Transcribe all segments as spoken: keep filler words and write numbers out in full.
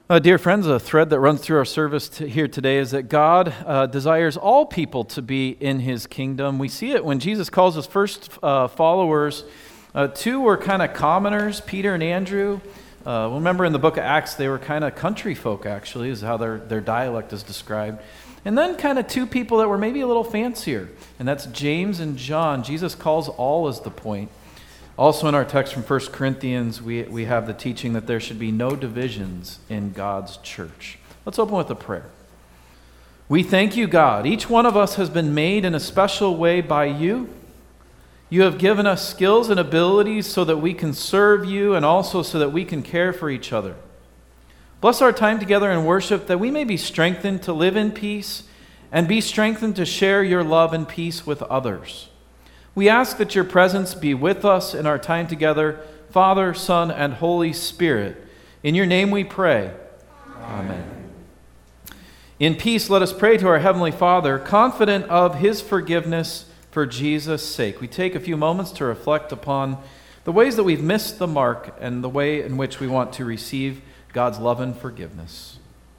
Uh, dear friends, a thread that runs through our service t- here today is that God uh, desires all people to be in his kingdom. We see it when Jesus calls his first uh, followers. Uh, two were kind of commoners, Peter and Andrew. Uh, remember in the book of Acts, they were kind of country folk, actually, is how their, their dialect is described. And then kind of two people that were maybe a little fancier, and that's James and John. Jesus calls all as the point. Also in our text from First Corinthians, we, we have the teaching that there should be no divisions in God's church. Let's open with a prayer. We thank you, God. Each one of us has been made in a special way by you. You have given us skills and abilities so that we can serve you and also so that we can care for each other. Bless our time together in worship that we may be strengthened to live in peace and be strengthened to share your love and peace with others. We ask that your presence be with us in our time together, Father, Son, and Holy Spirit. In your name we pray. Amen. Amen. In peace, let us pray to our Heavenly Father, confident of his forgiveness for Jesus' sake. We take a few moments to reflect upon the ways that we've missed the mark and the way in which we want to receive God's love and forgiveness.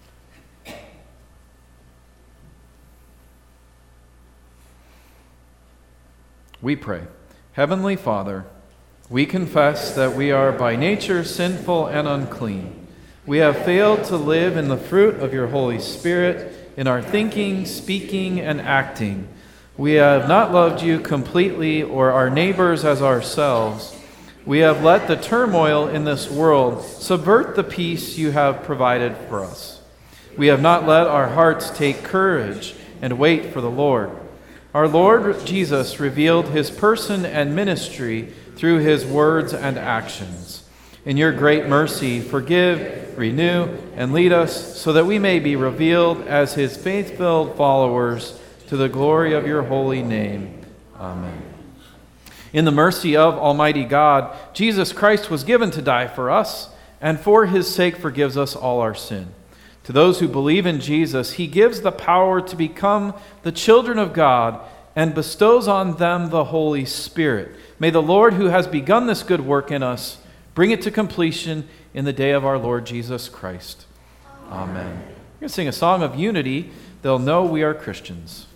We pray. Heavenly Father, we confess that we are by nature sinful and unclean. We have failed to live in the fruit of your Holy Spirit in our thinking, speaking, and acting. We have not loved you completely or our neighbors as ourselves. We have let the turmoil in this world subvert the peace you have provided for us. We have not let our hearts take courage and wait for the Lord. Our Lord Jesus revealed his person and ministry through his words and actions. In your great mercy, forgive, renew, and lead us so that we may be revealed as his faith-filled followers to the glory of your holy name. Amen. In the mercy of Almighty God, Jesus Christ was given to die for us, and for his sake forgives us all our sin. To those who believe in Jesus, he gives the power to become the children of God and bestows on them the Holy Spirit. May the Lord, who has begun this good work in us, bring it to completion in the day of our Lord Jesus Christ. Amen. We're going to sing a song of unity. They'll know we are Christians.